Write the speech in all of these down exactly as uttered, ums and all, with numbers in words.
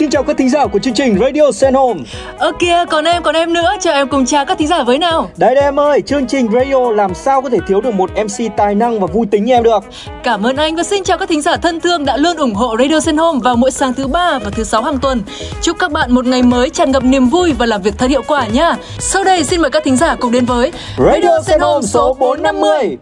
Xin chào các thính giả của chương trình Radio Send Home. Ơ kìa, còn em, còn em nữa, cho em cùng chào các thính giả với nào. Đấy đấy em ơi, chương trình radio làm sao có thể thiếu được một em xê tài năng và vui tính như em được. Cảm ơn anh và xin chào các thính giả thân thương đã luôn ủng hộ Radio Send Home vào mỗi sáng thứ ba và thứ sáu hàng tuần. Chúc các bạn một ngày mới tràn ngập niềm vui và làm việc thật hiệu quả nhá. Sau đây xin mời các thính giả cùng đến với Radio Send Home số bốn trăm năm mươi.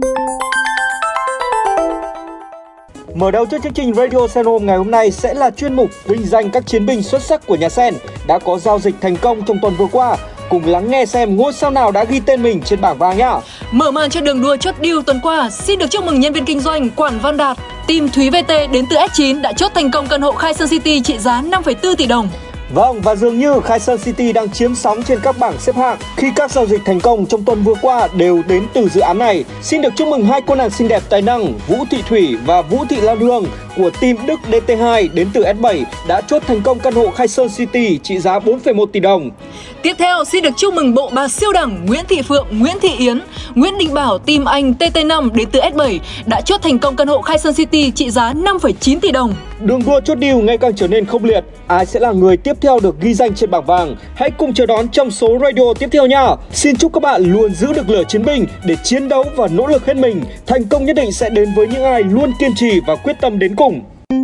Mở đầu cho chương trình Radio Send Home ngày hôm nay sẽ là chuyên mục vinh danh các chiến binh xuất sắc của nhà Sen đã có giao dịch thành công trong tuần vừa qua. Cùng lắng nghe xem ngôi sao nào đã ghi tên mình trên bảng vàng nhá. Mở màn cho đường đua chốt deal tuần qua, xin được chúc mừng nhân viên kinh doanh Quản Văn Đạt. Team Thúy vê tê đến từ ét chín đã chốt thành công căn hộ Khai Sơn City trị giá năm phẩy bốn tỷ đồng. Vâng, và dường như Khai Sơn City đang chiếm sóng trên các bảng xếp hạng khi các giao dịch thành công trong tuần vừa qua đều đến từ dự án này. Xin được chúc mừng hai cô nàng xinh đẹp tài năng Vũ Thị Thủy và Vũ Thị Lan Hương của team Đức đê tê hai đến từ ét bảy đã chốt thành công căn hộ Khai Sơn City trị giá bốn phẩy một tỷ đồng. Tiếp theo, xin được chúc mừng bộ bà siêu đẳng Nguyễn Thị Phượng, Nguyễn Thị Yến, Nguyễn Đình Bảo, team Anh tê tê năm đến từ ét bảy đã chốt thành công căn hộ Khai Sơn City trị giá năm phẩy chín tỷ đồng. Đường đua chốt deal ngày càng trở nên khốc liệt. Ai sẽ là người tiếp theo được ghi danh trên bảng vàng? Hãy cùng chờ đón trong số radio tiếp theo nha. Xin chúc các bạn luôn giữ được lửa chiến binh để chiến đấu và nỗ lực hết mình. Thành công nhất định sẽ đến với những ai luôn kiên trì và quyết tâm đến cùng.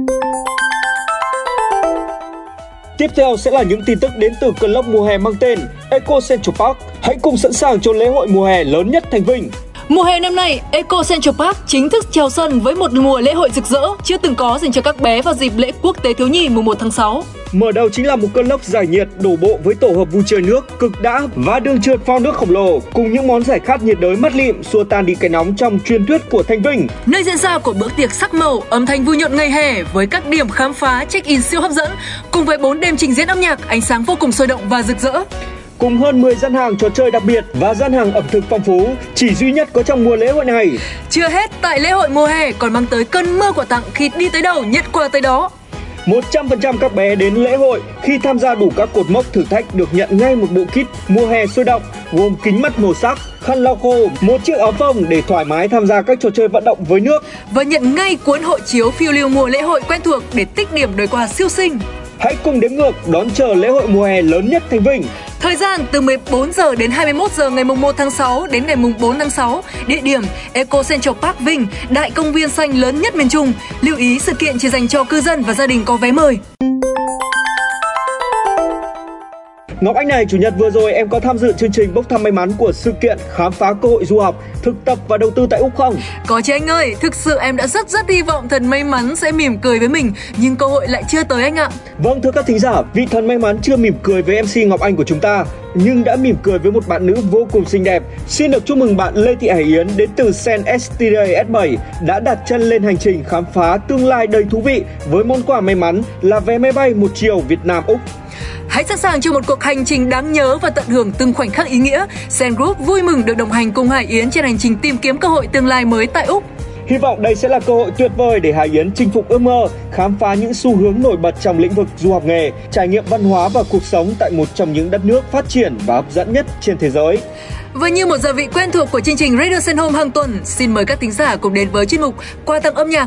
Tiếp theo sẽ là những tin tức đến từ club mùa hè mang tên Eco Central Park. Hãy cùng sẵn sàng cho lễ hội mùa hè lớn nhất thành Vinh. Mùa hè năm nay, Eco Central Park chính thức chào xuân với một mùa lễ hội rực rỡ chưa từng có dành cho các bé vào dịp lễ quốc tế thiếu nhi mùng một tháng sáu. Mở đầu chính là một cơn lốc giải nhiệt đổ bộ với tổ hợp vui chơi nước cực đã và đường trượt phao nước khổng lồ cùng những món giải khát nhiệt đới mát lịm xua tan đi cái nóng trong truyền thuyết của thành Vinh. Nơi diễn ra của bữa tiệc sắc màu, âm thanh vui nhộn ngày hè với các điểm khám phá check-in siêu hấp dẫn cùng với bốn đêm trình diễn âm nhạc, ánh sáng vô cùng sôi động và rực rỡ. Cùng hơn mười gian hàng trò chơi đặc biệt và gian hàng ẩm thực phong phú chỉ duy nhất có trong mùa lễ hội này. Chưa hết, tại lễ hội mùa hè còn mang tới cơn mưa quà tặng khi đi tới đâu nhận quà tới đó. một trăm phần trăm các bé đến lễ hội khi tham gia đủ các cột mốc thử thách được nhận ngay một bộ kit mùa hè sôi động gồm kính mắt màu sắc, khăn lau khô, một chiếc áo phông để thoải mái tham gia các trò chơi vận động với nước và nhận ngay cuốn hộ chiếu phiêu lưu mùa lễ hội quen thuộc để tích điểm đổi quà siêu xinh. Hãy cùng đếm ngược đón chờ lễ hội mùa hè lớn nhất thành Vinh. Thời gian từ mười bốn giờ đến hai mươi mốt giờ ngày mùng một tháng sáu đến ngày mùng bốn tháng sáu. Địa điểm Eco Central Park Vinh, đại công viên xanh lớn nhất miền Trung. Lưu ý sự kiện chỉ dành cho cư dân và gia đình có vé mời. Ngọc Anh này, chủ nhật vừa rồi em có tham dự chương trình bốc thăm may mắn của sự kiện khám phá cơ hội du học, thực tập và đầu tư tại Úc không? Có chứ anh ơi, thực sự em đã rất rất hy vọng thần may mắn sẽ mỉm cười với mình, nhưng cơ hội lại chưa tới anh ạ. Vâng, thưa các thính giả, vị thần may mắn chưa mỉm cười với em xê Ngọc Anh của chúng ta, nhưng đã mỉm cười với một bạn nữ vô cùng xinh đẹp. Xin được chúc mừng bạn Lê Thị Hải Yến đến từ Sen ét tê đê ét bảy đã đặt chân lên hành trình khám phá tương lai đầy thú vị với món quà may mắn là vé máy bay một chiều Việt Nam Úc. Hãy sẵn sàng cho một cuộc hành trình đáng nhớ và tận hưởng từng khoảnh khắc ý nghĩa. Sen Group vui mừng được đồng hành cùng Hải Yến trên hành trình tìm kiếm cơ hội tương lai mới tại Úc. Hy vọng đây sẽ là cơ hội tuyệt vời để Hải Yến chinh phục ước mơ, khám phá những xu hướng nổi bật trong lĩnh vực du học nghề, trải nghiệm văn hóa và cuộc sống tại một trong những đất nước phát triển và hấp dẫn nhất trên thế giới. Với như một gia vị quen thuộc của chương trình Radio Send Home hàng tuần, xin mời các thính giả cùng đến với chuyên mục Quà tặng âm nhạc.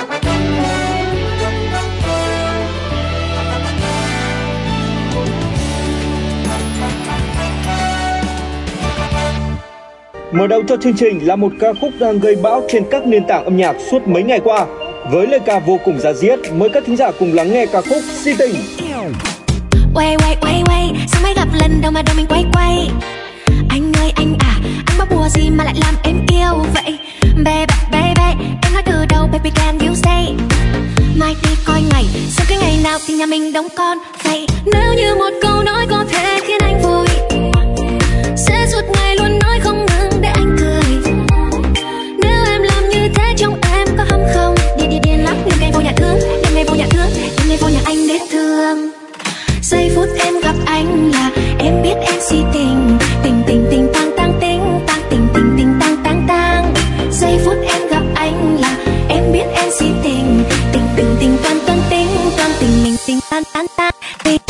Mở đầu cho chương trình là một ca khúc đang gây bão trên các nền tảng âm nhạc suốt mấy ngày qua. Với lời ca vô cùng da diết, mời các thính giả cùng lắng nghe ca khúc Si Tình. Quay quay quay quay, sao mới gặp lần đầu mà đầu mình quay quay. Anh ơi anh à, anh bắt bùa gì mà lại làm em yêu vậy? Baby baby, em nói từ đầu baby can you stay? Mai đi coi ngày, xem cái ngày nào thì nhà mình đóng con vậy. Nếu như một câu nói có thể khiến anh vui, sẽ suốt ngày luôn nói không ngừng để anh cười. Nếu em làm như thế trong em có hâm không? Đi đi điên lắm, đêm ngày vô nhà thương, đêm ngày vô nhà thương, đêm ngày vô nhà anh để thương. Giây phút em gặp anh là em biết em si tình, tình tình tình tang tang tình, tang tình tình tình tang tang tang. Giây phút em gặp anh là em biết em si tình, tình tình tình toan toan tình, toan tình mình tình tan tan tan tình.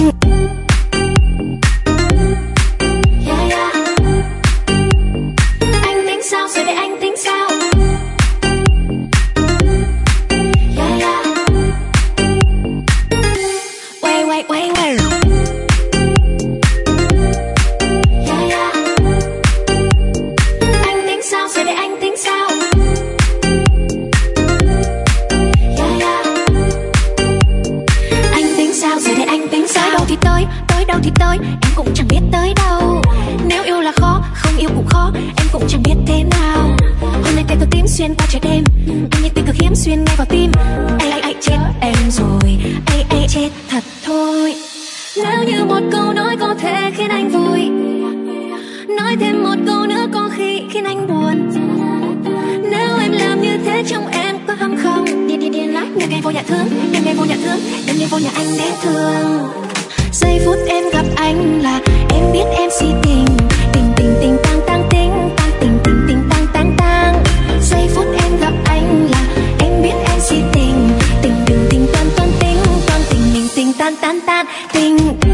Quay xuyên qua trời đêm. Anh như tình cực hiếm xuyên ngay vào tim. Ai ai ai chết em rồi, ai ai chết thật thôi. Nếu như một câu nói có thể khiến anh vui, nói thêm một câu nữa có khi khiến anh buồn. Nếu em làm như thế trong em có hâm không? Điên điên điên lắm, đêm ngày vô nhà thương, đêm ngày vô nhà thương, đêm ngày vô nhà anh để thương. Giây phút em gặp anh là em biết em si tình, tình tình tình tang tang tình, tang tình tình tình tang tang tang. Giây phút em gặp anh là em biết em si tình, tình tình tình toan toan tình, toan tình tình tình tan tan tan tình.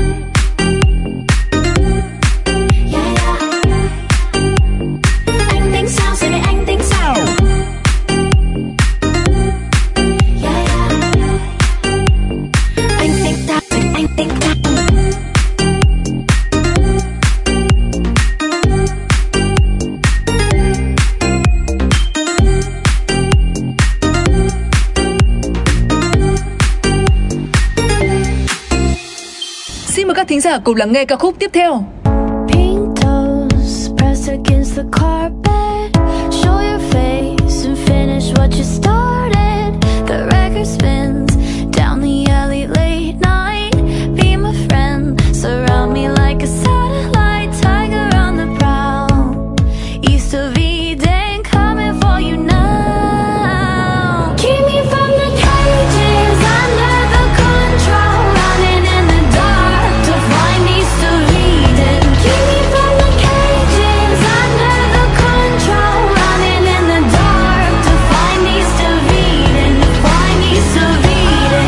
Xin mời các thính giả cùng lắng nghe ca khúc tiếp theo. Pink toes pressed against the carpet. Show your face and finish what you started. The record spins down the alley late night. Be my friend, surround me like a satellite. Tiger on the prowl, east of Eden, coming for you now. Keep me from the cages, under the control, running in the dark to find east of Eden. Keep me from the cages, under the control, running in the dark to find east of Eden, to find east of Eden,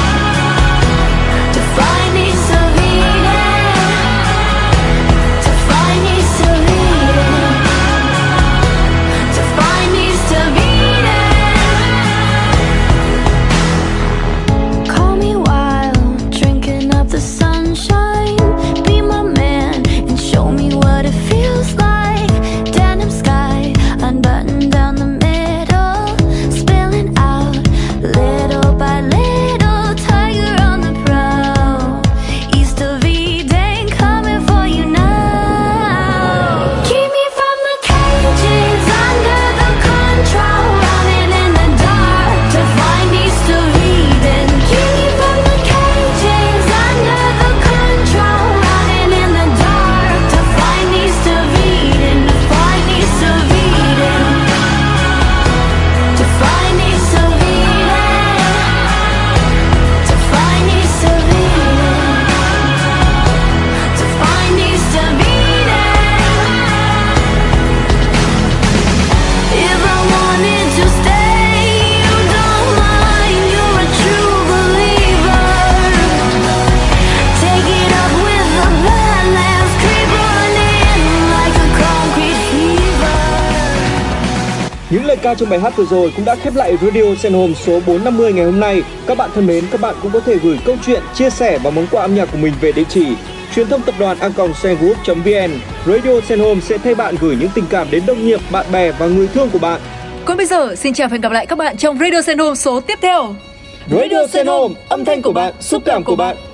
to find east of Eden, to find east of Eden, to find east of Eden. Call me wild, drinking up the sunshine. Be my man and show me what it feels like. Denim sky, unbuttoned down the middle, spilling out little by little. Tiger on the prowl, east of Eden, coming for you now. Keep me from the cages, under the control, running in the dark to find east of Eden. Keep me from the cages, under the control, running in the dark to find east of Eden, to find east of Eden, to find east of Eden, to find east of Eden, to find east of Eden. If I wanted to stay, you don't mind, you're a true believer. Take it up with the badlands, creep on in like a concrete fever. Những lời ca trong bài hát vừa rồi cũng đã khép lại Radio Sen Home số bốn trăm năm mươi ngày hôm nay. Các bạn thân mến, các bạn cũng có thể gửi câu chuyện, chia sẻ và món quà âm nhạc của mình về địa chỉ truyền thông tập đoàn a còng sengroup chấm vn. Radio Sen Home sẽ thay bạn gửi những tình cảm đến đồng nghiệp, bạn bè và người thương của bạn. Còn bây giờ, xin chào và hẹn gặp lại các bạn trong Radio Sen Home số tiếp theo. Radio Sen Home, âm thanh của bạn, xúc cảm của bạn.